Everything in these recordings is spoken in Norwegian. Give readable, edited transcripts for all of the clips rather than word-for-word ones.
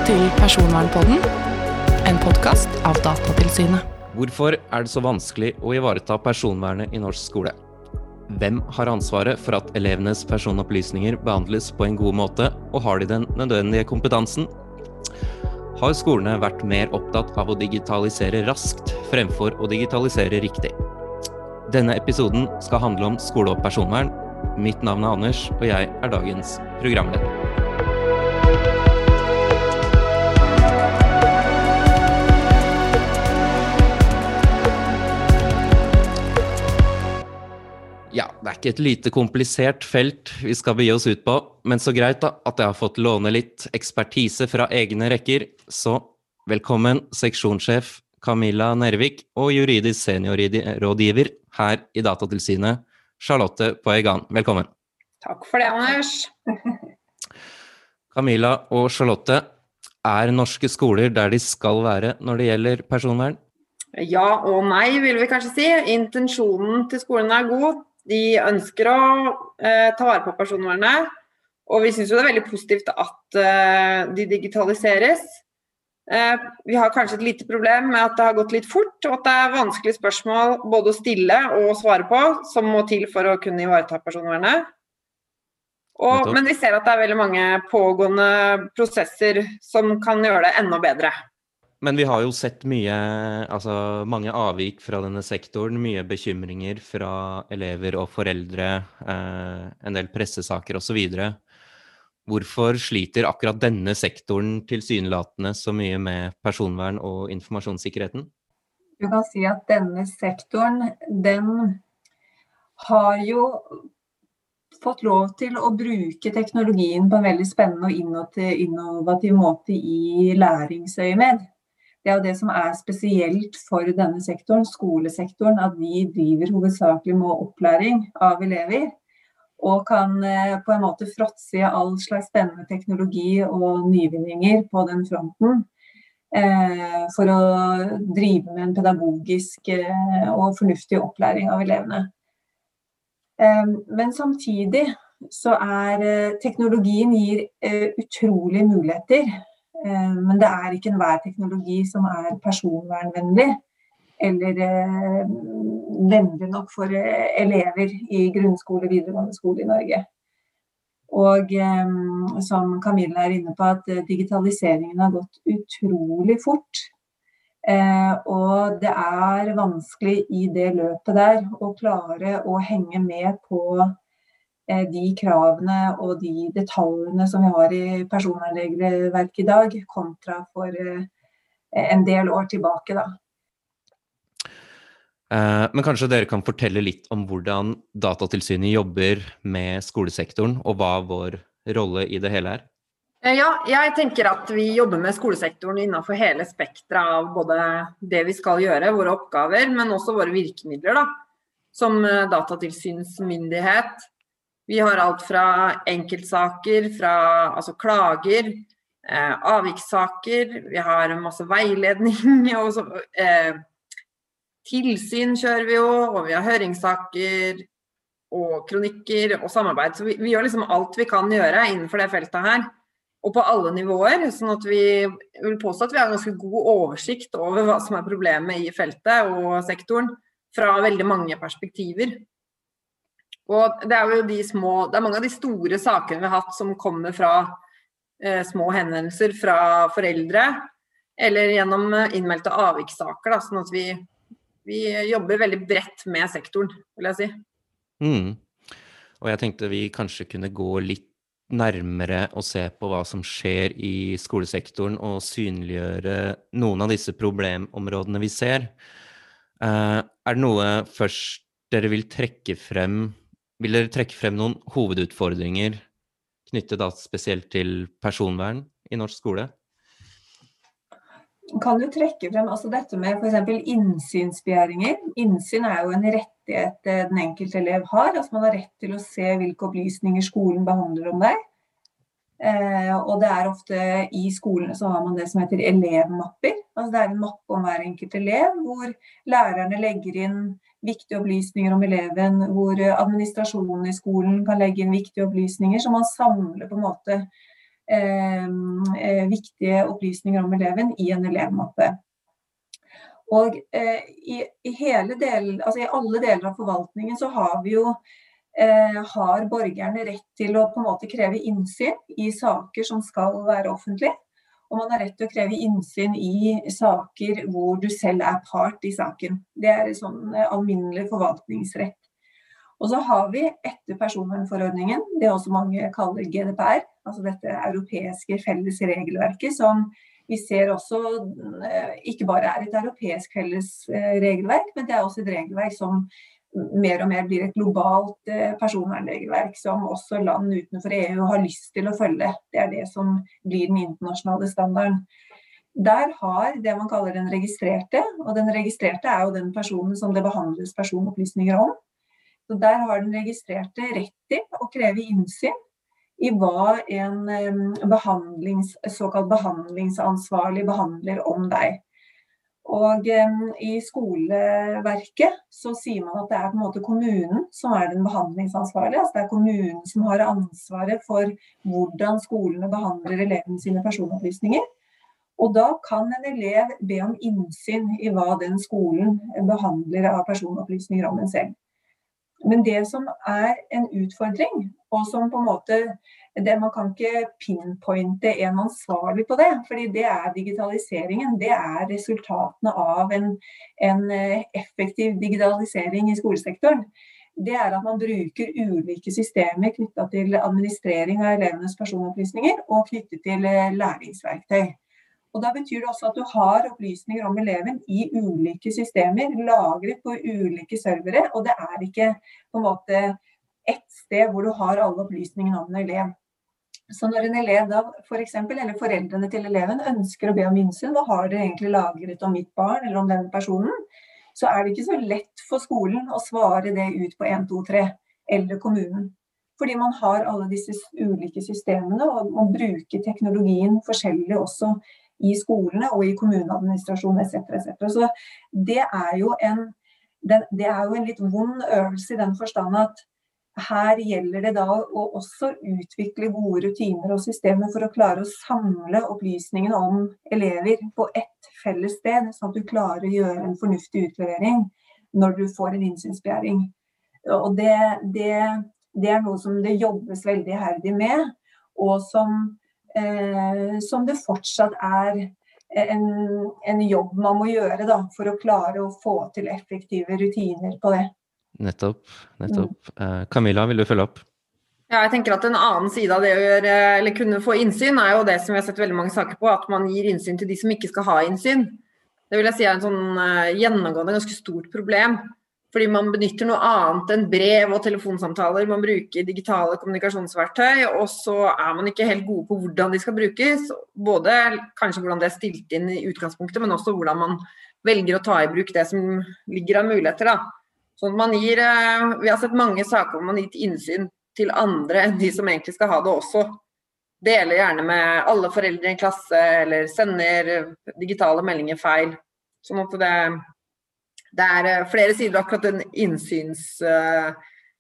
til Personvernpodden, en podcast av Datatilsynet. Hvorfor det så vanskelig å ivareta personvernet i norsk skole? Hvem har ansvaret for at elevenes personopplysninger behandles på en god måte, og har de den nødvendige kompetansen? Har skolene vært mer opptatt av å digitalisere raskt fremfor å digitalisere riktig? Denne episoden skal handle om skole og personvern. Mitt navn Anders, og jeg dagens programleder. Ja, det ikke et lite komplisert felt vi skal begi oss ut på, men så greit da at jeg har fått låne litt ekspertise fra egne rekker, så velkommen seksjonssjef Camilla Nervik og juridisk seniorrådgiver her i Datatilsynet, Charlotte Poegan. Velkommen. Takk for det, Anders. Camilla og Charlotte, norske skoler der de skal være når det gjelder personvern? Ja og nei, vil vi kanskje si. Intensjonen til skolen god. De ønsker å ta vare på personvernet, og vi synes jo det veldig positivt at de digitaliseres. Vi har kanskje et lite problem med at det har gått litt fort, og at det vanskelige spørsmål både å stille og svare på, som må til for å kunne ivareta personvernet. Men vi ser at det veldig mange pågående prosesser som kan gjøre det enda bedre. Men vi har jo sett mange avvik fra denne sektoren, mye bekymringer fra elever og foreldre, en del pressesaker og så videre. Hvorfor sliter akkurat denne sektoren tilsynelatende så mye med personvern og informasjonssikkerheten? Du kan si at denne sektoren, den har jo fått lov til å bruke teknologien på en veldig spennende og innovativ måte i læringsøyemed. Det jo det som spesielt for denne sektoren, skolesektoren, at vi driver hovedsakelig med opplæring av elever, og kan på en måte fråtse all slags spennende teknologi og nyvinninger på den fronten, for å drive med en pedagogisk og fornuftig opplæring av elevene. Men samtidig så teknologien gir utrolige muligheter, men det ikke enhver teknologi som personvernvennlig, eller vennlig nok for elever i grunnskole og videregående skole i Norge. Og som Camilla inne på, at digitaliseringen har gått utrolig fort, og det vanskelig i det løpet der å klare å henge med på de kravene og de detaljene som vi har i personvernregelverket i dag, kontra for en del år tilbake da. Men kanskje dere kan fortelle litt om hvordan Datatilsynet jobber med skolesektoren, og hva vår rolle i det hele Ja, jeg tenker at vi jobber med skolesektoren innenfor hele spektret av både det vi skal gjøre, våre oppgaver, men også våre virkemidler da, som datatilsynsmyndighet. Vi har alt fra enkeltsaker, altså klager, avvikssaker, vi har masse veiledning, og tilsyn kjører vi jo, og vi har høringssaker, og kronikker, og samarbeid. Så vi gjør liksom alt vi kan gjøre innenfor det feltet her, og på alle nivåer, sånn at vi vil påstå at vi har ganske god oversikt over hva som problemet i feltet og sektoren, fra veldig mange perspektiver. Og det jo det mange av de store sakene vi har hatt som kommer fra små henvendelser fra foreldre, eller gjennom innmeldte avvikssaker, da, sånn at vi jobber veldig bredt med sektoren, vil jeg si. Og jeg tenkte vi kanskje kunne gå litt nærmere og se på hva som skjer i skolesektoren, og synliggjøre noen av disse problemområdene vi ser. Det noe først dere vil trekke frem? Vil dere trekke frem noen hovedutfordringer knyttet da spesielt til personvern i norsk skole? Kan du trekke frem dette med for eksempel innsynsbegjæringer? Innsyn jo en rettighet den enkelte elev har. Man har rett til å se hvilke opplysninger skolen behandler om deg. Og det ofte i skolene så har man det som heter elevmapper. Det en mappe om hver enkelt elev, hvor lærerne legger inn viktige opplysninger om eleven, hvor administrasjonen i skolen kan legge inn viktige opplysninger, så man samler på en måte viktige opplysninger om eleven i en elevmappe. Og i alle deler av forvaltningen så har vi jo har borgerne rett til å på en måte kreve innsyn i saker som skal være offentlige, og man har rett til å kreve innsyn i saker hvor du selv part i saken. Det en sånn alminnelig forvaltningsrett. Og så har vi etter personvernforordningen, det også mange kaller GDPR, altså dette europeiske felles regelverket, som vi ser også ikke bare et europeisk felles regelverk, men det også et regelverk som mer og mer blir et globalt personvernregelverk som også land utenfor EU har lyst til å følge. Det det som blir den internasjonale standarden. Der har det man kaller den registrerte, og den registrerte jo den personen som det behandles personopplysninger om. Så der har den registrerte rett til å kreve innsyn i hva en såkalt behandlingsansvarlig behandler om deg. Og i skoleverket så sier man at det på en måte kommunen som den behandlingsansvarlige, altså det kommunen som har ansvaret for hvordan skolene behandler elevene sine personopplysninger. Og da kan en elev be om innsyn i hva den skolen behandler av personopplysninger om en selv. Men det som en utfordring, og som på en måte, man kan ikke pinpointe en ansvarlig på det, fordi det digitaliseringen, det resultatene av en effektiv digitalisering i skolesektoren. Det at man bruker ulike systemer knyttet til administrering av elevenes personopplysninger og knyttet til læringsverktøy. Og da betyr det også at du har opplysninger om eleven i ulike systemer, lagret på ulike servere, og det ikke på en måte ett sted hvor du har alle opplysningene om en elev. Så når en elev da, for eksempel, eller foreldrene til eleven ønsker å be om innsyn, hva har dere egentlig lagret om mitt barn eller om denne personen, så det ikke så lett for skolen å svare det ut på 1, 2, 3 eller kommunen. Fordi man har alle disse ulike systemene, og man bruker teknologien forskjellig også i skolene og i kommuneadministrasjonen etc. Så det jo en litt vond øvelse i den forstand at her gjelder det da å også utvikle gode rutiner og systemer for å klare å samle opplysningene om elever på ett felles sted, sånn at du klarer å gjøre en fornuftig utlevering når du får en innsynsbegjæring. Og det noe som det jobbes veldig iherdig med, og som det fortsatt en jobb man må gjøre da, for å klare å få til effektive rutiner på det. Nettopp. Camilla, vil du følge opp? Ja, jeg tenker at en annen side av det å gjøre, eller kunne få innsyn, jo det som vi har sett veldig mange saker på, at man gir innsyn til de som ikke skal ha innsyn. Det vil jeg si en sånn gjennomgående ganske stort problem. Fordi man benytter noe annet enn brev og telefonsamtaler, man bruker digitale kommunikasjonsverktøy, og så man ikke helt gode på hvordan de skal brukes, både kanskje hvordan det stilt inn i utgangspunktet, men også hvordan man velger å ta i bruk det som ligger av muligheter da. Sånn at man gir, vi har sett mange saker hvor man har gitt innsyn til andre enn de som egentlig skal ha det også. Deler gjerne med alle foreldre i en klasse, eller sender digitale meldinger feil, sånn at det flere sider akkurat den innsynsdelen.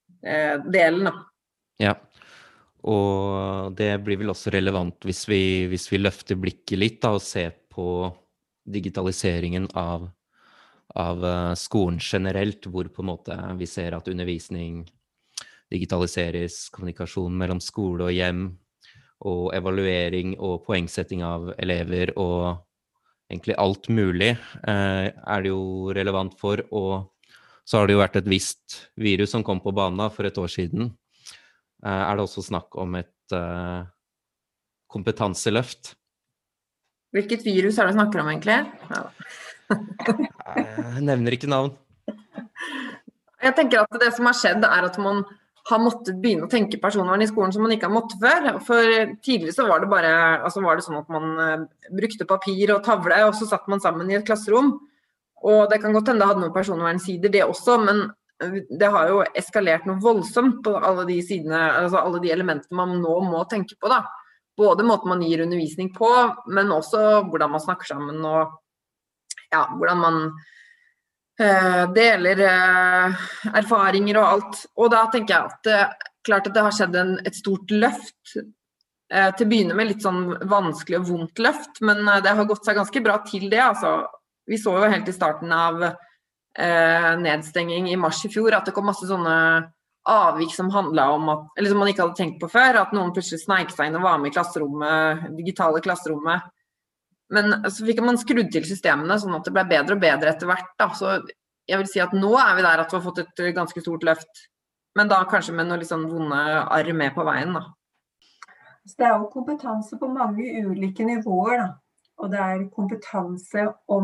Ja, og det blir vel også relevant hvis vi løfter blikket litt da, og ser på digitaliseringen av skolen generelt, hvor på en måte vi ser at undervisning digitaliseres, kommunikasjon mellom skole og hjem, og evaluering og poengsetting av elever og egentlig alt mulig det jo relevant for, og så har det jo vært et visst virus som kom på banen for et år siden. Det også snakk om et kompetanseløft? Hvilket virus det snakker om egentlig? Ja. Jeg nevner ikke navn. Jeg tenker at det som har skjedd at man har måttet begynne å tenke personvern i skolen som man ikke har måttet før. For tidligere så var det bare, altså var det sånn at man brukte papir og tavle, og så satt man sammen i et klasserom. Og det kan godt hende det hadde noen personvernsider det også, men det har jo eskalert noe voldsomt på alle de sidene, altså alle de elementene man nå må tenke på da. Både måten man gir undervisning på, men også hvordan man snakker sammen, og ja, hvordan man deler erfaringer og alt. Og da tenker jeg at klart at det har skjedd et stort løft til å begynne med litt sånn vanskelig og vondt løft, men det har gått seg ganske bra til det. Altså, vi så jo helt i starten av nedstenging i mars i fjor at det kom masse sånne avvik som handlet om at, eller som man ikke hadde tenkt på før, at noen plutselig sneik seg inn og var med i klasserommet, digitale klasserommet. Men så fikk man skrudd til systemene sånn at det ble bedre og bedre etter hvert. Da. Så jeg vil si at nå vi der at vi har fått et ganske stort løft, men da kanskje med noen litt sånn vonde arr med på veien da. Så det jo kompetanse på mange ulike nivåer, da. Og det kompetanse om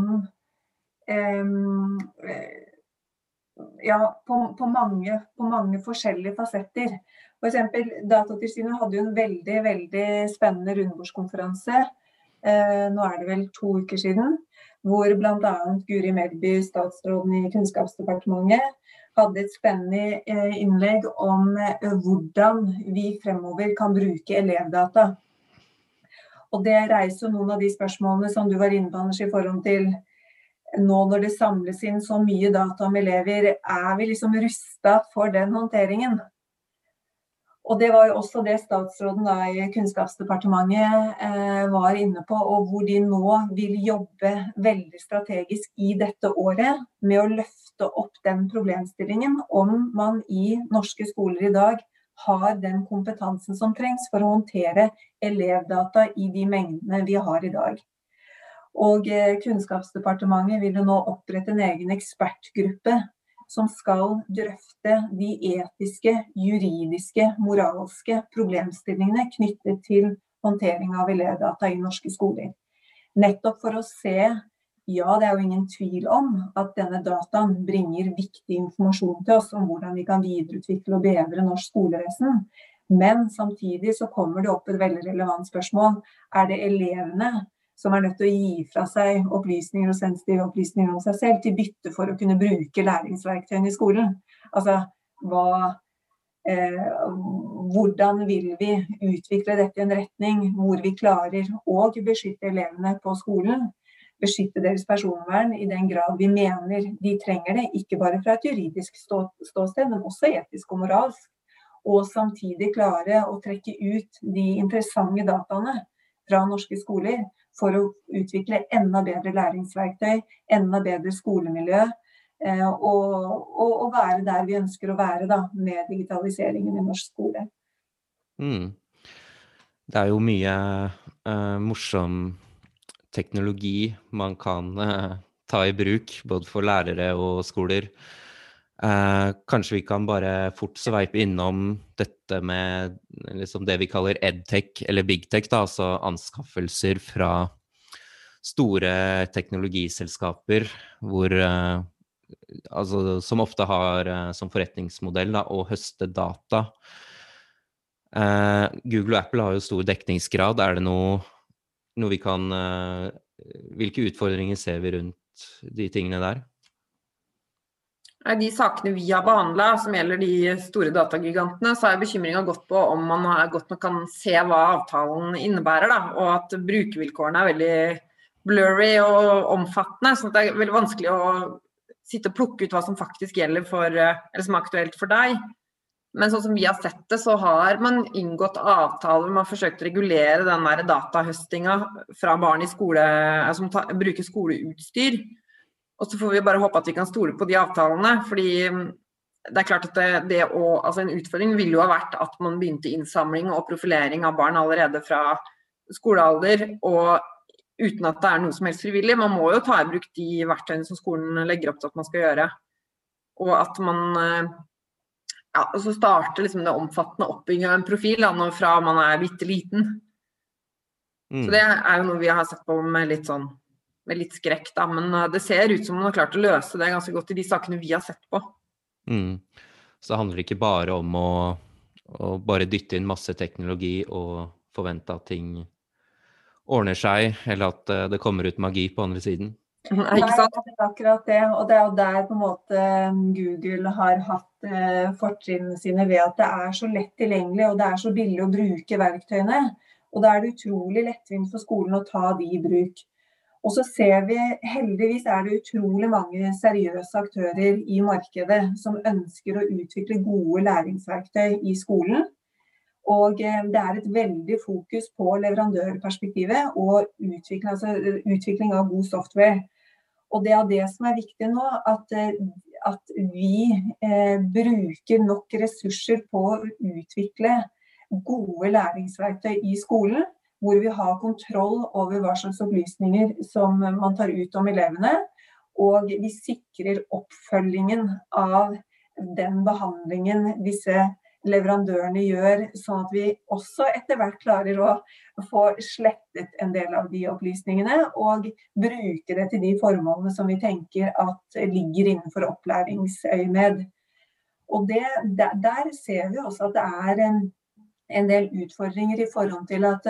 på mange forskjellige fasetter. For eksempel, Datatilsynet hadde jo en veldig, veldig spennende rundebordskonferanse. Nå det vel 2 uker siden, hvor blant annet Guri Melby, statsråden i Kunnskapsdepartementet, hadde et spennende innlegg om hvordan vi fremover kan bruke elevdata. Og det reiser noen av de spørsmålene som du var inne på, Anders, i forhold til nå når det samles inn så mye data om elever, vi liksom rustet for den håndteringen? Og det var jo også det statsråden da i Kunnskapsdepartementet var inne på, og hvor de nå vil jobbe veldig strategisk i dette året med å løfte opp den problemstillingen om man i norske skoler i dag har den kompetansen som trengs for å håndtere elevdata i de mengdene vi har i dag. Og Kunnskapsdepartementet vil jo nå opprette en egen ekspertgruppe som skal drøfte de etiske, juridiske, moralske problemstillingene knyttet til håndtering av elevdata i norske skoler. Nettopp for å se, ja, det jo ingen tvil om at denne dataen bringer viktig informasjon til oss om hvordan vi kan videreutvikle og bedre norsk skolevesen. Men samtidig så kommer det opp et veldig relevant spørsmål. Det elevene som nødt til å gi fra seg opplysninger og sensitive opplysninger om seg selv til bytte for å kunne bruke læringsverktøyene i skolen? Altså, hvordan vil vi utvikle dette i en retning hvor vi klarer å beskytte elevene på skolen, beskytte deres personvern i den grad vi mener de trenger det, ikke bare fra et juridisk ståsted, men også etisk og moralsk, og samtidig klare å trekke ut de interessante dataene fra norske skoler for å utvikle enda bedre læringsverktøy, enda bedre skolemiljø, og være der vi ønsker å være da, med digitaliseringen i norsk skole. Det jo mye morsom teknologi man kan ta i bruk, både for lærere og skoler. Kanskje vi kan bare fort sveipe innom dette med liksom det vi kaller edtech eller bigtech, da, altså anskaffelser fra store teknologiselskaper hvor, altså, som ofte har som forretningsmodell da, å høste data. Google og Apple har jo stor dekningsgrad. Det noe vi kan, hvilke utfordringer ser vi rundt de tingene der? De sakene vi har behandlet, som gjelder de store datagigantene, så bekymringen gått på om man godt nok kan se hva avtalen innebærer, da, og at brukervilkårene veldig blurry og omfattende, så det veldig vanskelig å sitte og plukke ut hva som faktisk gjelder eller som aktuelt for deg. Men sånn som vi har sett det, så har man inngått avtaler, man har forsøkt å regulere den der datahøstinga fra barn i skole, som bruker skoleutstyr. Og så får vi bare håpe at vi kan stole på de avtalene, fordi det klart at altså en utfordring ville jo ha vært at man begynte innsamling og profilering av barn allerede fra skolealder, og uten at det noe som helst frivillig. Man må jo ta i bruk de verktøyene som skolen legger opp til at man skal gjøre. Og at man så starter liksom det omfattende oppbygging av en profil fra man bitte liten. Så det jo noe vi har sett på med litt skrekk da, men det ser ut som man har klart å løse det ganske godt i de sakene vi har sett på. Så det handler ikke bare om å bare dytte inn masse teknologi og forvente at ting ordner seg, eller at det kommer ut magi på andre siden. Nei, ikke sant? Det akkurat det, og det jo der på en måte Google har hatt fortrinnene sine ved at det så lett tilgjengelig, og det så billig å bruke verktøyene, og da det utrolig lettvint for skolen å ta de i bruk. Og så ser vi, heldigvis det utrolig mange seriøse aktører i markedet som ønsker å utvikle gode læringsverktøy i skolen. Og det et veldig fokus på leverandørperspektivet og utvikling av god software. Og det det som viktig nå, at vi bruker nok ressurser på å utvikle gode læringsverktøy i skolen, hvor vi har kontroll over hva slags opplysninger som man tar ut om elevene, og vi sikrer oppfølgingen av den behandlingen disse leverandørene gjør, sånn at vi også etter hvert klarer å få slettet en del av de opplysningene, og bruke det til de formålene som vi tenker at ligger innenfor opplæringsøyemed. Og der ser vi også at det en del utfordringer i forhold til at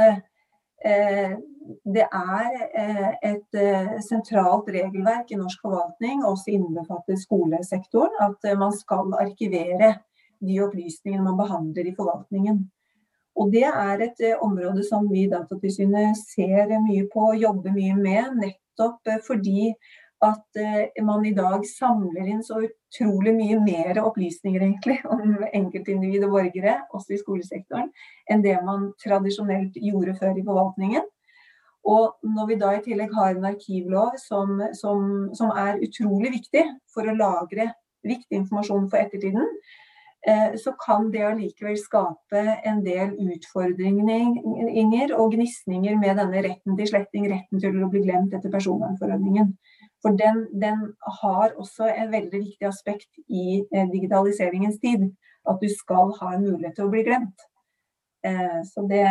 det et sentralt regelverk i norsk forvaltning, også innbefatter skolesektoren, at man skal arkivere de opplysningene man behandler i forvaltningen. Og det et område som vi i Datatilsynet ser mye på, jobber mye med, nettopp fordi at man i dag samler inn så utrolig mye mer opplysninger egentlig om enkeltindivid og borgere, også i skolesektoren, enn det man tradisjonelt gjorde før i forvaltningen. Og når vi da i tillegg har en arkivlov som utrolig viktig for å lagre viktig informasjon for ettertiden, så kan det allikevel skape en del utfordringer og gnisninger med denne retten til sletting, retten til å bli glemt etter personvernforordningen. For den har også en veldig viktig aspekt i digitaliseringens tid, at du skal ha en mulighet til å bli glemt. Så det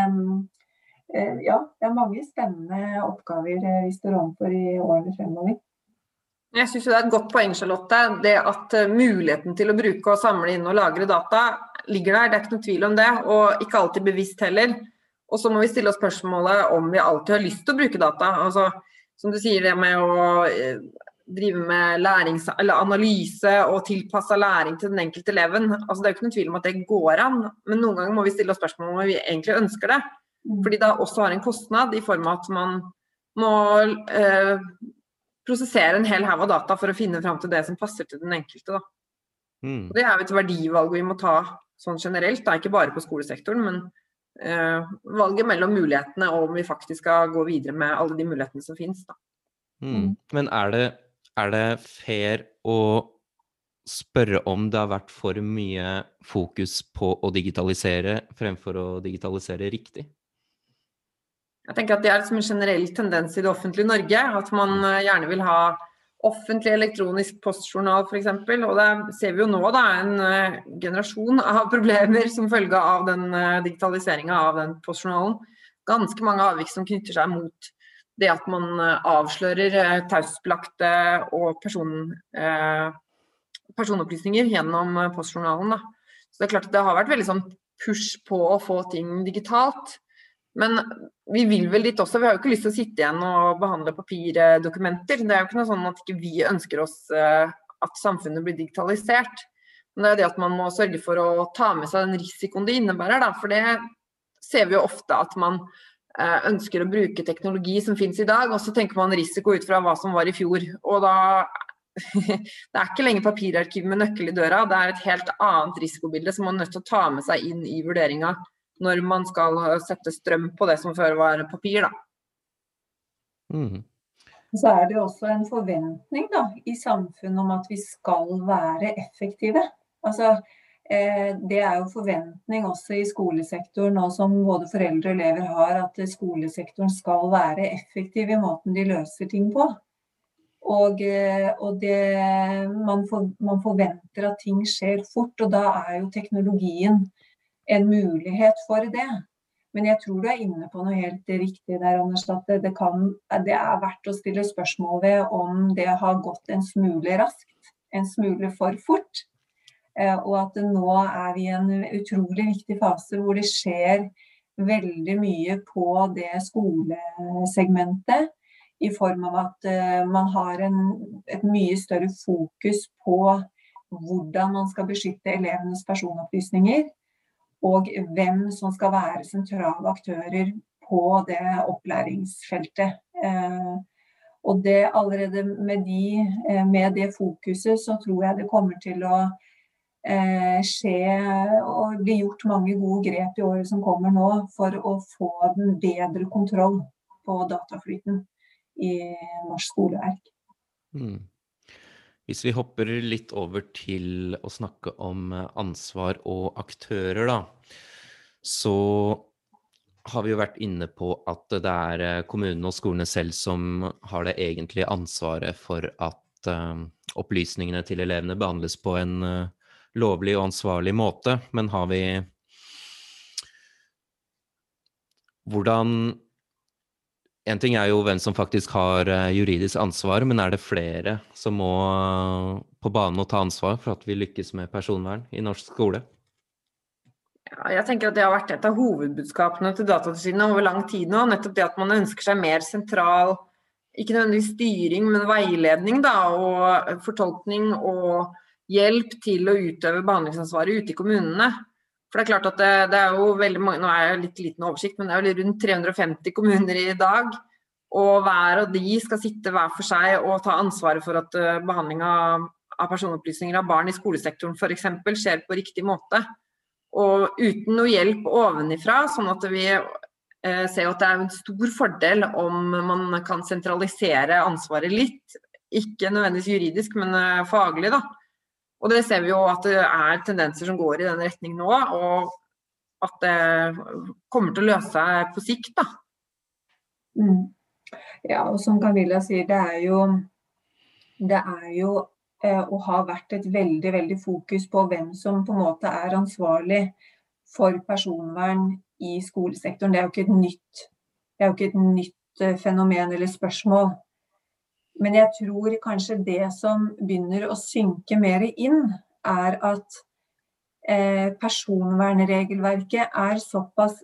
mange spennende oppgaver vi står overfor i årene fremover. Jeg synes det et godt poeng, Charlotte. Det at muligheten til å bruke og samle inn og lagre data ligger der, det ikke noe tvil om det, og ikke alltid bevisst heller. Og så må vi stille oss spørsmålet om vi alltid har lyst til å bruke data. Altså, som du sier, det med å drive med analyse og tilpasset læring til den enkelte eleven. Altså, det ikke noe tvil om at det går an, men noen ganger må vi stille oss spørsmål om vi egentlig ønsker det. Fordi det også har en kostnad i form av at man må prosessere en hel haug av data for å finne frem til det som passer til den enkelte. Da. Og det jo et verdivalg vi må ta sånn generelt, da, ikke bare på skolesektoren, men valget mellom mulighetene og om vi faktisk skal gå videre med alle de mulighetene som finnes. Da. Men det fair å spørre om det har vært for mye fokus på å digitalisere fremfor å digitalisere riktig? Jeg tenker at det liksom en generell tendens i det offentlige Norge, at man gjerne vil ha offentlig elektronisk postjournal for eksempel, og det ser vi jo nå da, en generasjon av problemer som følge av den digitaliseringen av den postjournalen. Ganske mange avvik som knytter seg mot det at man avslører taushetsbelagte og personopplysninger gjennom postjournalen. Da. Så det klart at det har vært veldig sånn push på å få ting digitalt, men vi vil vel litt også, vi har jo ikke lyst til å sitte igjen og behandle papirdokumenter. Det jo ikke noe sånn at ikke vi ønsker oss at samfunnet blir digitalisert. Men det det at man må sørge for å ta med seg den risikoen det innebærer, da. For det ser vi jo ofte at man ønsker å bruke teknologi som finnes i dag, og så tenker man risiko ut fra hva som var i fjor. Og da, det ikke lenger papirarkiv med nøkkel i døra, det et helt annet risikobilde som man er nødt til å ta med seg inn i vurderingen når man skal sette strøm på det som før var papir, da. Så det også en forventning da, i samfunnet om at vi skal være effektive. Altså, det jo forventning også i skolesektoren, og som både foreldre og elever har, at skolesektoren skal være effektiv i måten de løser ting på. Og man forventer at ting skjer fort, og da jo teknologien en mulighet for det. Men jeg tror du inne på noe helt riktig der, Anders, at det verdt å stille spørsmål ved om det har gått en smule raskt, en smule for fort, og at nå vi i en utrolig viktig fase hvor det skjer veldig mye på det skolesegmentet, i form av at man har et mye større fokus på hvordan man skal beskytte elevenes personopplysninger, og hvem som skal være sentrale aktører på det opplæringsfeltet. Og det allerede med det fokuset, så tror jeg det kommer til å skje og bli gjort mange gode grep i året som kommer nå for å få den bedre kontroll på dataflyten i norsk skoleverk. Hvis vi hopper litt over til å snakke om ansvar og aktører da, så har vi jo vært inne på at det kommunene og skolene selv som har det egentlige ansvaret for at opplysningene til elevene behandles på en lovlig og ansvarlig måte, men har vi en ting jo hvem som faktisk har juridisk ansvar, men det flere som må på banen og ta ansvar for at vi lykkes med personvern i norsk skole? Ja, jeg tenker at det har vært et av hovedbudskapene til Datatilsynet over lang tid nå, nettopp det at man ønsker seg mer sentral, ikke nødvendigvis styring, men veiledning da, og fortolkning og hjelp til å utøve behandlingsansvaret ute i kommunene. For det klart at det jo veldig mange, nå jeg litt liten oversikt, men det jo rundt 350 kommuner i dag, og hver av de skal sitte hver for seg og ta ansvaret for at behandling av personopplysninger av barn i skolesektoren for eksempel skjer på riktig måte. Og uten noe hjelp ovenifra, sånn at vi ser at det en stor fordel om man kan sentralisere ansvaret litt, ikke nødvendigvis juridisk, men faglig da. Og det ser vi jo at det tendenser som går i den retning nå, og at det kommer til å løse seg på sikt da. Ja, og som Camilla sier, det jo og har vært et veldig, veldig fokus på hvem som på en måte ansvarlig for personvern i skolesektoren. Det jo ikke et nytt fenomen eller spørsmål. Men jeg tror kanskje det som begynner å synke mer inn, at personvernregelverket såpass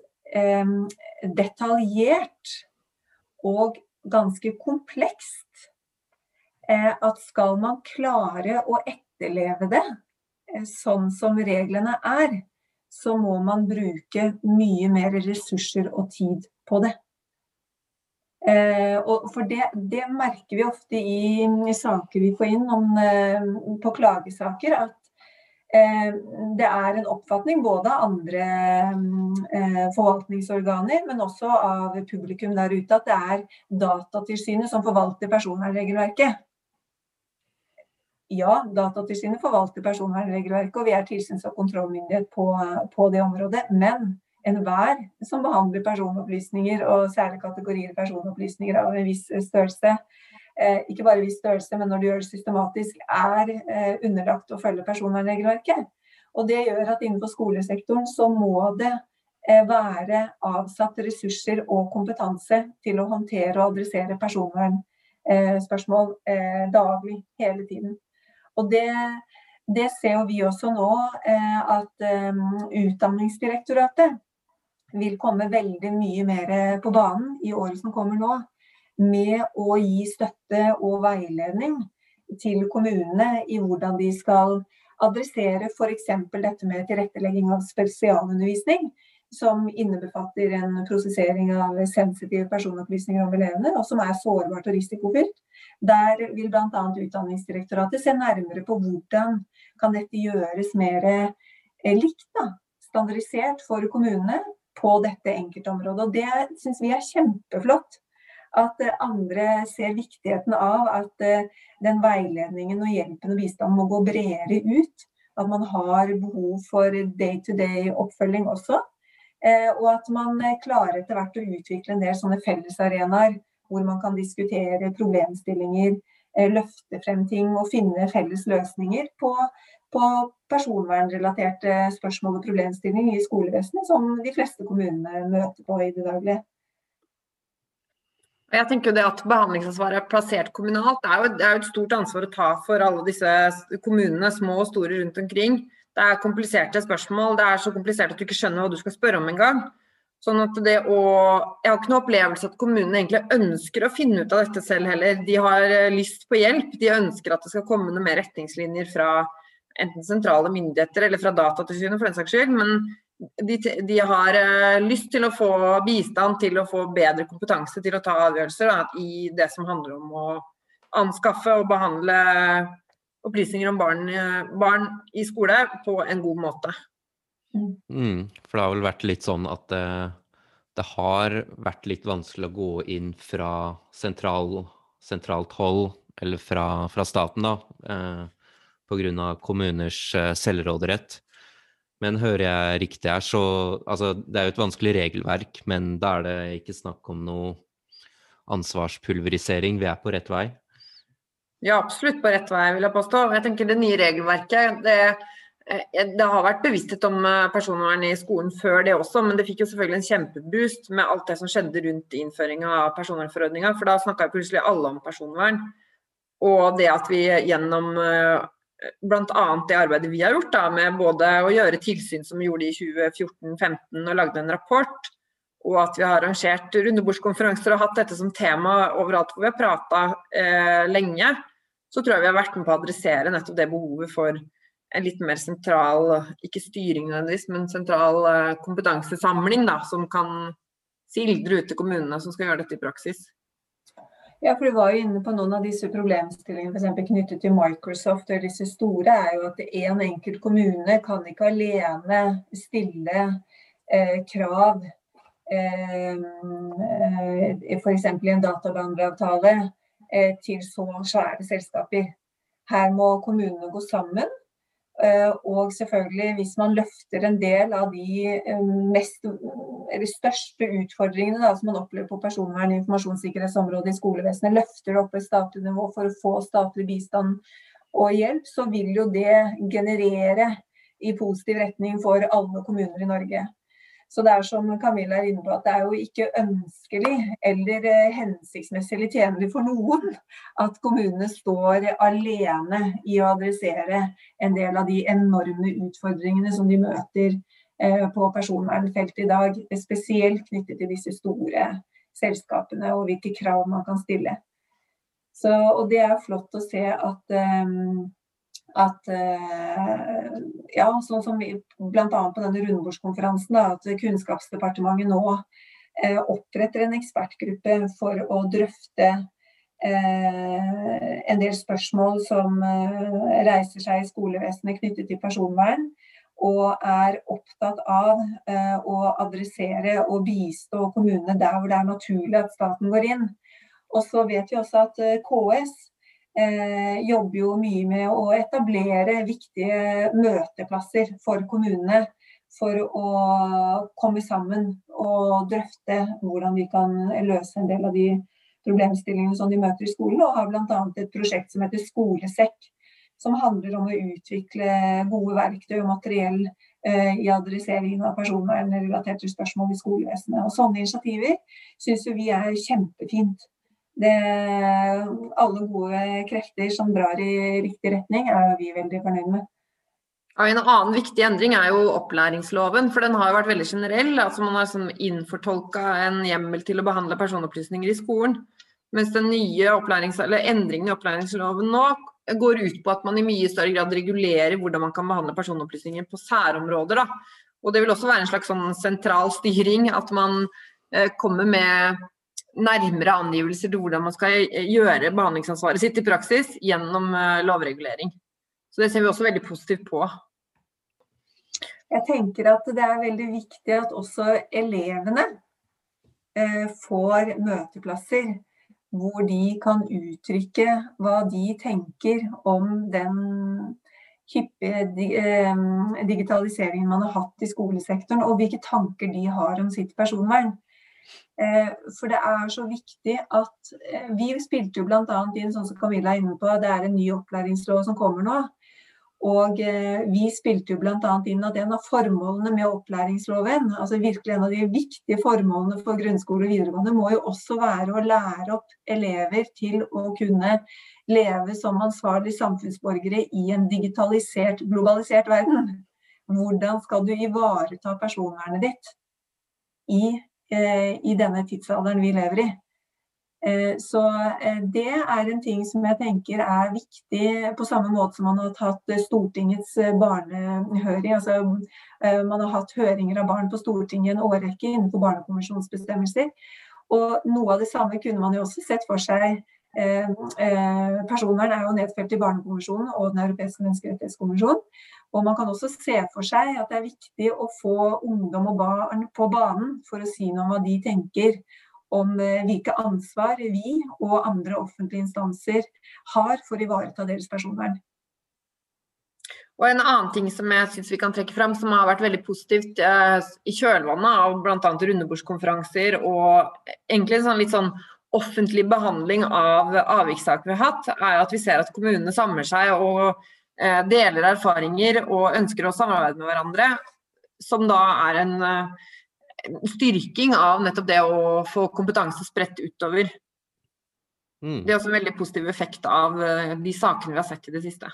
detaljert og ganske komplekst, at skal man klare å etterleve det, sånn som reglene så må man bruke mye mer ressurser og tid på det. Og for det merker vi ofte i saker vi får inn på klagesaker, at det en oppfatning både av andre forvaltningsorganer, men også av publikum der ute, at det Datatilsynet som forvalter personvernregelverket. Ja, Datatilsynet forvalter personvernregelverket, og vi tilsyns- og kontrollmyndighet på det området, men enhver som behandler personopplysninger, og særlig kategorier personopplysninger av en viss størrelse, ikke bare viss størrelse, men når du gjør det systematisk, underlagt å følge personvernregelverket. Og det gjør at innenfor skolesektoren så må det være avsatt ressurser og kompetanse til å håndtere og adressere personvernspørsmål daglig, hele tiden. Og det ser jo vi også nå, at Utdanningsdirektoratet vil komme veldig mye mer på banen i året som kommer nå, med å gi støtte og veiledning til kommunene i hvordan de skal adressere for eksempel dette med tilrettelegging av spesialundervisning, som innebefatter en prosessering av sensitive personopplysninger om elevene, og som sårbart og risikofylt. Der vil blant annet Utdanningsdirektoratet se nærmere på hvordan kan dette gjøres mer likt, standardisert for kommunene på dette enkeltområdet. Og det synes vi kjempeflott, at andre ser viktigheten av at den veiledningen og hjelpen og bistanden må gå bredere ut, at man har behov for day-to-day oppfølging også, og at man klarer etter hvert å utvikle en del sånne fellesarenaer hvor man kan diskutere problemstillinger, løfte frem ting og finne felles løsninger på personvernrelaterte spørsmål og problemstillinger i skolevesenet som de fleste kommunene møter på i det daglige. Jeg tenker jo det at behandlingsansvaret plassert kommunalt, det jo et stort ansvar å ta for alle disse kommunene, små og store rundt omkring. Det kompliserte spørsmål, det så komplisert at du ikke skjønner hva du skal spørre om en gang. Sånn at jeg har ikke noen opplevelse at kommunene egentlig ønsker å finne ut av dette selv heller. De har lyst på hjelp, de ønsker at det skal komme noen mer retningslinjer fra enten sentrale myndigheter eller fra Datatilsynet for den saks skyld, men de har lyst til å få bistand til å få bedre kompetanse til å ta avgjørelser i det som handler om å anskaffe og behandle opplysninger om barn i skole på en god måte. For det har vel vært litt sånn at det har vært litt vanskelig å gå inn fra sentralt hold, eller fra staten da, på grunn av kommuners selvråderett. Men hører jeg riktig her, så altså, det jo et vanskelig regelverk, men da det ikke snakk om noe ansvarspulverisering. Vi på rett vei. Ja, absolutt på rett vei, vil jeg påstå. Jeg tenker det nye regelverket, det har vært bevissthet om personvern i skolen før det også, men det fikk jo selvfølgelig en kjempeboost med alt det som skjedde rundt innføringen av personvernforordningen, for da snakket jo plutselig alle om personvern. Og det at vi gjennom blant annet det arbeidet vi har gjort da, med både å gjøre tilsyn som vi gjorde i 2014-15 og lagde en rapport, og at vi har arrangert rundebordskonferanser og hatt dette som tema overalt hvor vi har pratet lenge, så tror jeg vi har vært med på å adressere nettopp det behovet for en litt mer sentral, ikke styring nødvendigvis, men sentral kompetansesamling da, som kan sildre ut til kommunene som skal gjøre dette i praksis. Ja, for du var jo inne på noen av disse problemstillingene, for eksempel knyttet til Microsoft og disse store, jo at en enkelt kommune kan ikke alene stille krav, for eksempel i en databehandleravtale, til så svære selskaper. Her må kommunene gå sammen, og selvfølgelig hvis man løfter en del av de største utfordringene da, som man opplever på personvern- og informasjonssikkerhetsområdet i skolevesenet, løfter det opp på et statlig nivå for å få statlig bistand og hjelp, så vil jo det generere i positiv retning for alle kommuner i Norge. Så det som Camilla inne på, at det jo ikke ønskelig eller hensiktsmessig eller tjenlig for noen at kommunene står alene i å adressere en del av de enorme utfordringene som de møter på personvernfeltet i dag, spesielt knyttet til disse store selskapene og hvilke krav man kan stille. Så, og det flott å se at ja, sånn som vi, blant annet på denne rundebordskonferansen da, at Kunnskapsdepartementet nå oppretter en ekspertgruppe for å drøfte en del spørsmål som reiser seg i skolevesenet knyttet til personvern, og opptatt av å adressere og bistå kommunene der hvor det naturlig at staten går inn. Og så vet vi også at KS jobber jo mye med å etablere viktige møteplasser for kommunene for å komme sammen og drøfte hvordan vi kan løse en del av de problemstillingene som de møter i skolen, og har blant annet et prosjekt som heter Skolesekk, som handler om å utvikle gode verktøy og materiell i adresseringen av personvernrelaterte spørsmål i skolevesenet. Og sånne initiativer synes vi kjempefint. Alle gode krefter som drar i riktig retning vi veldig fornøyd med. Ja, en annen viktig endring jo opplæringsloven, for den har jo vært veldig generell. Altså man har innfortolket en hjemmel til å behandle personopplysninger i skolen, mens den nye endringen i opplæringsloven nå går ut på at man i mye større grad regulerer hvordan man kan behandle personopplysninger på særområder. Da. Og det vil også være en slags sentral styring, at man kommer med nærmere angivelser til hvordan man skal gjøre behandlingsansvaret sitt i praksis gjennom lovregulering. Så det ser vi også veldig positivt på. Jeg tenker at det veldig viktig at også elevene får møteplasser hvor de kan uttrykke hva de tenker om den hyppige digitaliseringen man har hatt i skolesektoren, og hvilke tanker de har om sitt personvern. For det så viktig at vi spilte jo blant annet inn, sånn som Camilla inne på, det en ny opplæringslov som kommer nå, og vi spilte jo blant annet inn at en av formålene med opplæringsloven, altså virkelig en av de viktige formålene for grunnskole og videregående, må jo også være å lære opp elever til å kunne leve som ansvarlige samfunnsborgere i en digitalisert, globalisert verden. Hvordan skal du ivareta personvernet ditt i denne tidsalderen vi lever i. Så det en ting som jeg tenker viktig på samme måte som man har tatt Stortingets barnehøring, altså man har hatt høringer av barn på Stortinget en årrekke innenfor barnekonvensjonsbestemmelser, og noe av det samme kunne man jo også sett for seg Personvern jo nedfelt i Barnekonvensjonen og den europeiske menneskerettighetskonvensjonen. Og man kan også se for seg at det viktig å få ungdom og barn på banen for å si noe om hva de tenker om hvilke ansvar vi og andre offentlige instanser har for å ivareta deres personvern. Og en annen ting som jeg synes vi kan trekke frem, som har vært veldig positivt i kjølvannet av blant annet rundebordskonferanser og egentlig en litt sånn offentlig behandling av avvikssaker vi har hatt, at vi ser at kommunene samler seg og deler erfaringer og ønsker å samarbeide med hverandre, som da en styrking av nettopp det å få kompetanse spredt utover. Det også en veldig positiv effekt av de sakene vi har sett i det siste.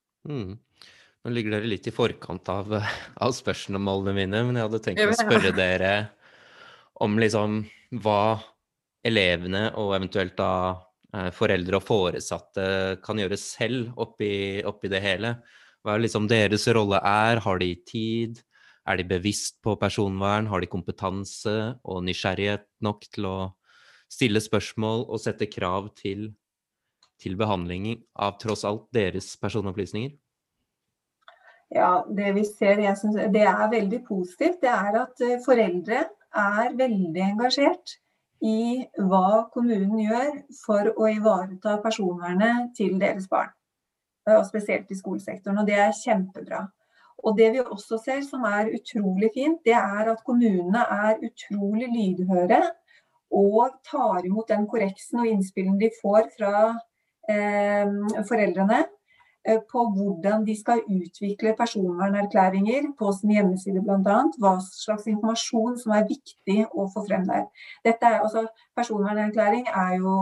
Nå ligger dere litt i forkant av spørsmålene mine, men jeg hadde tenkt å spørre dere om liksom hva elevene og eventuelt da foreldre og foresatte kan gjøre selv oppi det hele. Hva liksom deres rolle har de tid? De bevisst på personvern? Har de kompetanse og nysgjerrighet nok til å stille spørsmål og sette krav til behandlingen av tross alt deres personopplysninger? Ja, det vi ser, jeg synes, det veldig positivt, det at foreldre veldig engasjert i hva kommunen gjør for å ivareta personvernet til deres barn, og spesielt i skolesektoren, og det kjempebra. Og det vi også ser som utrolig fint, det at kommunene utrolig lydhøre og tar imot den korreksen og innspillen de får fra foreldrene på hvordan de skal utvikle personvernerklæringer på sin hjemmeside blant annet, hva slags informasjon som viktig å få frem der. Dette personvernerklæring jo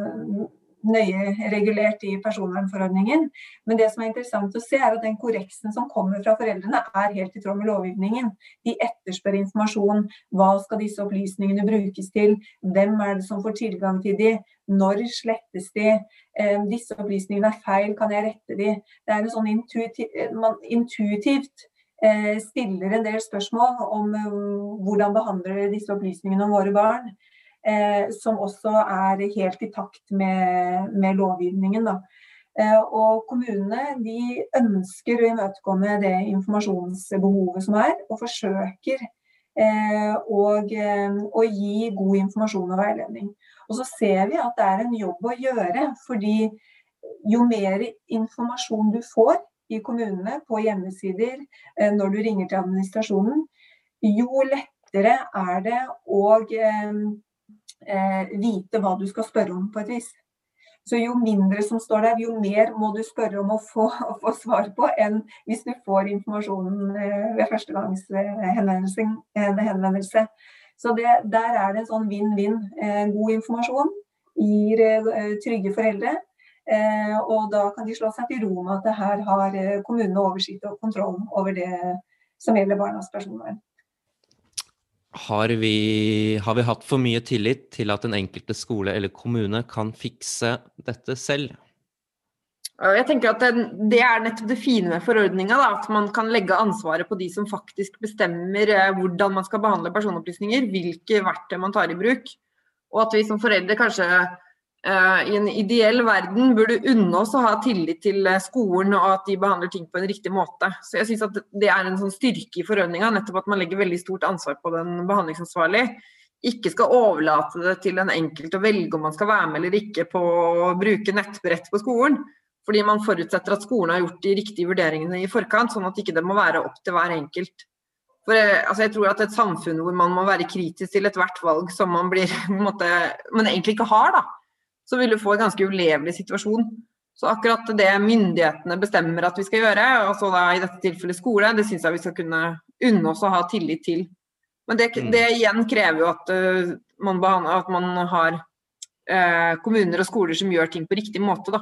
nøye regulert i personvernforordningen, men det som interessant å se at den korreksen som kommer fra foreldrene helt i tråd med lovgivningen. De etterspør informasjon, hva skal disse opplysningene brukes til, hvem det som får tilgang til de, når slettes de, disse opplysningene feil, kan jeg rette de? Det en sånn man intuitivt stiller en del spørsmål om hvordan behandler disse opplysningene om våre barn, som også helt i takt med lovgivningen. Da. Og kommunene de ønsker å imøtekomme det informasjonsbehovet som og forsøker å gi god informasjon og veiledning. Og så ser vi at det en jobb å gjøre, fordi jo mer informasjon du får i kommunene på hjemmesider når du ringer til administrasjonen, jo lettere det å vite hva du skal spørre om på et vis. Så jo mindre som står der, jo mer må du spørre om å få svar på enn hvis du får informasjonen ved første gangs henvendelse. Så der det en sånn win-win. God informasjon gir trygge foreldre, og da kan de slå seg til ro med at her har kommunene oversikt og kontroll over det som gjelder barnas personvern. Har vi hatt for mye tillit til at den enkelte skole eller kommune kan fikse dette selv? Jeg tenker at det nettopp det fine med forordningen, da, at man kan legge ansvaret på de som faktisk bestemmer hvordan man skal behandle personopplysninger, hvilke verktøy man tar i bruk, og at vi som foreldre kanskje i en ideell verden burde unne oss å ha tillit til skolen og at de behandler ting på en riktig måte. Så jeg synes at det en sånn styrke i forordningen, nettopp at man legger veldig stort ansvar på den behandlingsansvarlige, ikke skal overlate det til den enkelte å velge om man skal være med eller ikke på å bruke nettbrett på skolen, fordi man forutsetter at skolen har gjort de riktige vurderingene i forkant, sånn at ikke det må være opp til hver enkelt. For jeg tror at et samfunn hvor man må være kritisk til et hvert valg som man blir, man egentlig ikke har da, så vil du få en ganske ulevelig situasjon. Så akkurat det myndighetene bestemmer at vi skal gjøre, og så da i dette tilfellet skole, det synes jeg vi skal kunne unne oss å ha tillit til. Men det igjen krever jo at man har kommuner og skoler som gjør ting på riktig måte da.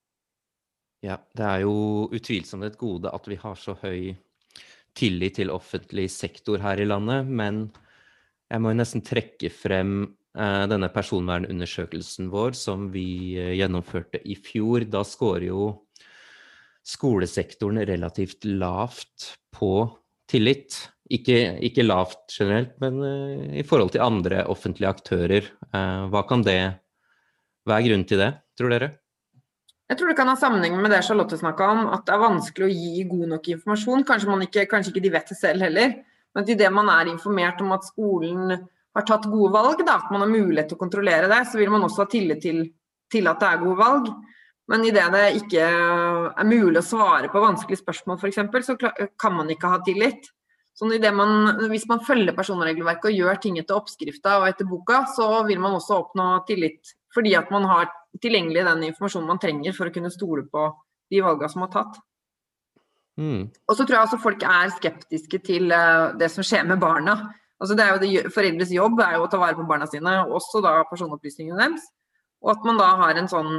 Ja, det jo utvilsomt et gode at vi har så høy tillit til offentlig sektor her i landet, men jeg må jo nesten trekke frem denne personvernundersøkelsen vår som vi gjennomførte i fjor. Da skårer jo skolesektoren relativt lavt på tillit. Ikke lavt generelt, men i forhold til andre offentlige aktører. Hva er grunnen til det? tror dere? Jeg tror det kan ha sammenheng med det Charlotte snakket om, at det er vanskelig å gi god nok informasjon. Kanskje ikke de vet det selv heller, men til det man er informert om at skolen har tatt gode valg, da, at man har mulighet til å kontrollere det, så vil man også ha tillit til at det er gode valg. Men i det ikke er mulig å svare på vanskelige spørsmål, for eksempel, så kan man ikke ha tillit. Så hvis man følger personregelverket og gjør ting etter oppskrifta og etter boka, så vil man også oppnå tillit, fordi at man har tilgjengelig den informasjonen man trenger for å kunne stole på de valgene som har tatt. Og så tror jeg også folk er skeptiske til det som skjer med barna. Altså det er jo foreldres jobb er jo å ta vare på barna sine, og også da personopplysningene deres. Og at man da har en sånn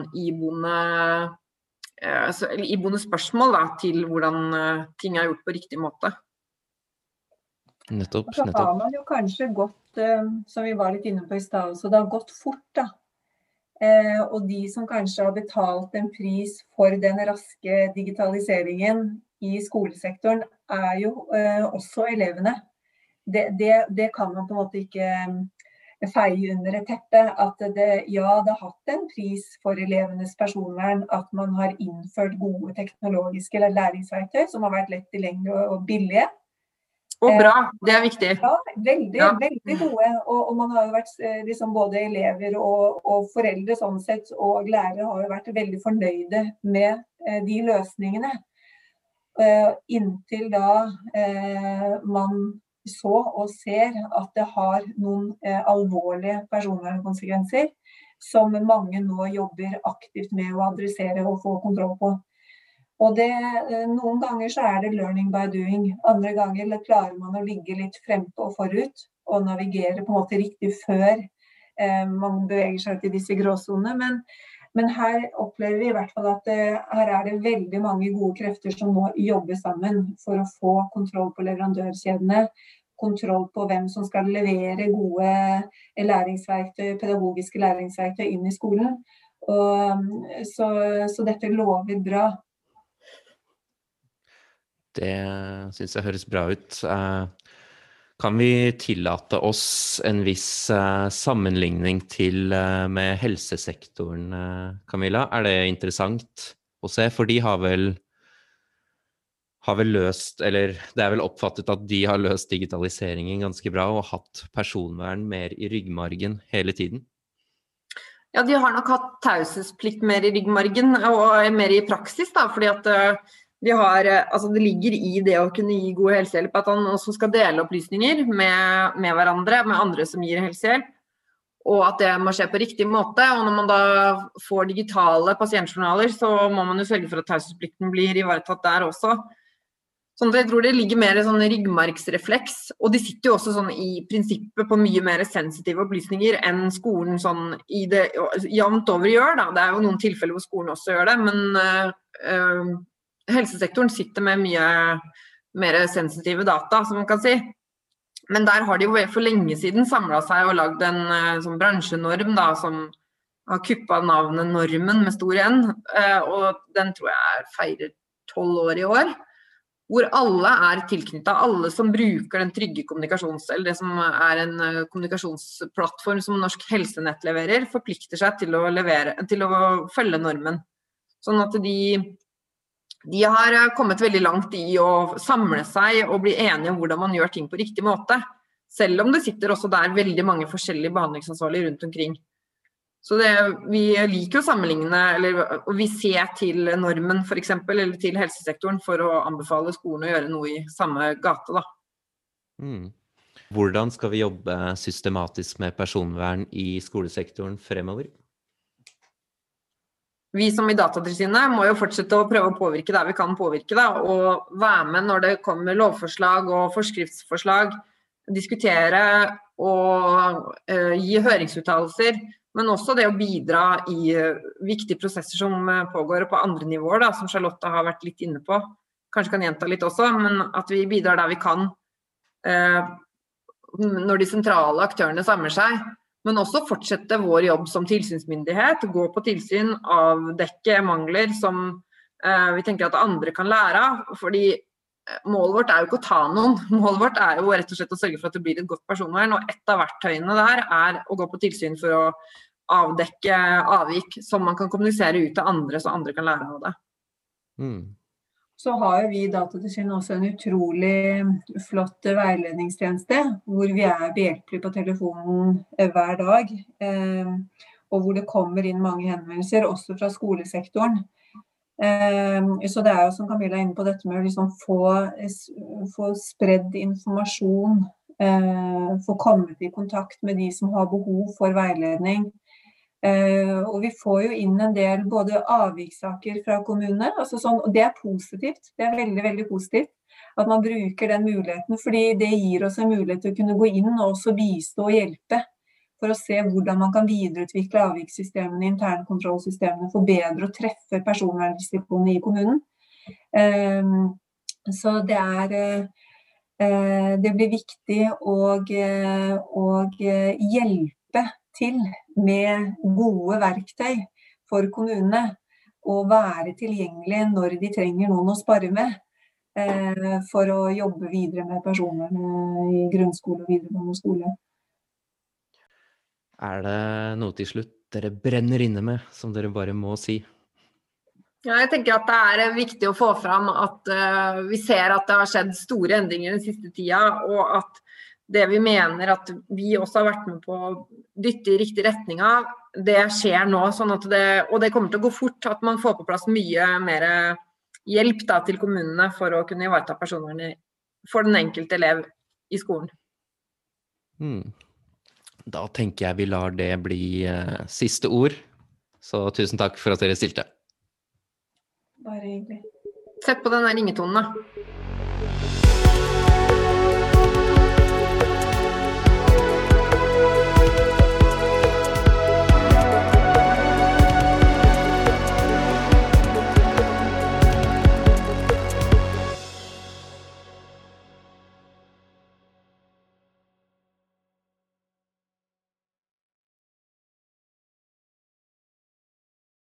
iboende spørsmål da, til hvordan ting er gjort på riktig måte. Nettopp. Så har man jo kanskje gått, som vi var litt inne på i sted, så det har gått fort da. Og de som kanskje har betalt en pris for den raske digitaliseringen i skolesektoren er jo også elevene. Det kan man på en måte ikke feie under et teppe, at det har hatt en pris for elevenes personvern, at man har innført gode teknologiske læringsverktøy som har vært lett tilgjengelige og billige. Og bra, det er viktig. Ja, veldig gode, og man har jo vært liksom både elever og foreldre sånn sett, og lærere har jo vært veldig fornøyde med de løsningene. Inntil da man så og ser at det har noen alvorlige personvernkonsekvenser, som mange nå jobber aktivt med å adressere og få kontroll på. Og noen ganger så er det learning by doing, andre ganger klarer man å ligge litt frempå og forut, og navigere på en måte riktig før man beveger seg til disse gråsonene, men her opplever vi i hvert fall at her er det veldig mange gode krefter som nå jobber sammen for å få kontroll på leverandørkjedene, kontroll på hvem som skal levere gode læringsverktøy, pedagogiske læringsverktøy inn i skolen, så dette lover bra. Det synes jeg høres bra ut. Kan vi tillate oss en viss sammenligning med helsesektoren, Camilla? Er det interessant å se? For de har vel løst, eller det er vel oppfattet at de har løst digitaliseringen ganske bra og hatt personvern mer i ryggmargen hele tiden? Ja, de har nok hatt taushetsplikt mer i ryggmargen og mer i praksis da, fordi at det ligger i det å kunne gi god helsehjelp at han også skal dele opplysninger med hverandre, med andre som gir helsehjelp, og at det må skje på riktig måte. Og når man da får digitale pasientjournaler, så må man jo sørge for at taushetsplikten blir ivaretatt der også. Sånn at jeg tror det ligger mer sånn ryggmargsrefleks, og de sitter jo også sånn i prinsippet på mye mer sensitive opplysninger enn skolen sånn i det jevnt over gjør da. Det er jo noen tilfeller hvor skolen også gjør det, men helsesektoren sitter med mye mer sensitive data, som man kan si. Men der har de jo for lenge siden samlet seg og laget en sånn bransjenorm da, som har kuppet navnet Normen med stor N, og den tror jeg feirer 12 år i år, hvor alle er tilknyttet, alle som bruker den trygge eller det som er en kommunikasjonsplattform som Norsk Helsenett leverer, forplikter seg til å følge normen. Sånn at de har kommet veldig langt i å samle seg og bli enige om hvordan man gjør ting på riktig måte, selv om det sitter også der veldig mange forskjellige behandlingsansvarlige rundt omkring. Så vi liker å sammenligne, og vi ser til normen for eksempel, eller til helsesektoren for å anbefale skolen å gjøre noe i samme gate da. Hvordan skal vi jobbe systematisk med personvern i skolesektoren fremover? Vi som i Datatilsynet må jo fortsette å prøve å påvirke der vi kan påvirke da, og være med når det kommer lovforslag og forskriftsforslag, diskutere og gi høringsuttalelser, men også det å bidra i viktige prosesser som pågår på andre nivåer da, som Charlotte har vært litt inne på. Kanskje kan gjenta litt også, men at vi bidrar der vi kan når de sentrale aktørene samler seg. Men også fortsette vår jobb som tilsynsmyndighet, gå på tilsyn, avdekke mangler som vi tenker at andre kan lære av, fordi målet vårt er jo ikke å ta noen. Målet vårt er jo rett og slett å sørge for at det blir et godt personvern, og et av verktøyene der er å gå på tilsyn for å avdekke avvik som man kan kommunisere ut til andre, så andre kan lære av det. Så har jo vi i Datatilsynet også en utrolig flott veiledningstjeneste, hvor vi behjelpelige på telefonen hver dag, og hvor det kommer inn mange henvendelser, også fra skolesektoren. Så det jo som Camilla inne på dette med å liksom få spredd informasjon, få kommet i kontakt med de som har behov for veiledning. Og vi får jo inn en del både avvikssaker fra kommunene, altså sånn, og det positivt, det veldig, veldig positivt at man bruker den muligheten, fordi det gir oss en mulighet til å kunne gå inn og også bistå og hjelpe for å se hvordan man kan videreutvikle avvikssystemene, internkontrollsystemene, for bedre å treffe personvernrisikoene i kommunen. Så det blir viktig å hjelpe til med gode verktøy for kommunene, og være tilgjengelig når de trenger noen å spare med, for å jobbe videre med personvern i grunnskole og videregående skole. Det noe til slutt dere brenner inne med, som dere bare må si? Ja, jeg tenker at det viktig å få fram at vi ser at det har skjedd store endringer den siste tida, og at det vi mener at vi også har vært med på å dytte i riktig retning av, det skjer nå, sånn at og det kommer til å gå fort, at man får på plass mye mer hjelp da, til kommunene for å kunne ivareta personvernet for den enkelte elev i skolen. Da tenker jeg vi lar det bli siste ord, så tusen takk for at dere stilte. Bare hyggelig. Sett på den der ringetonen da.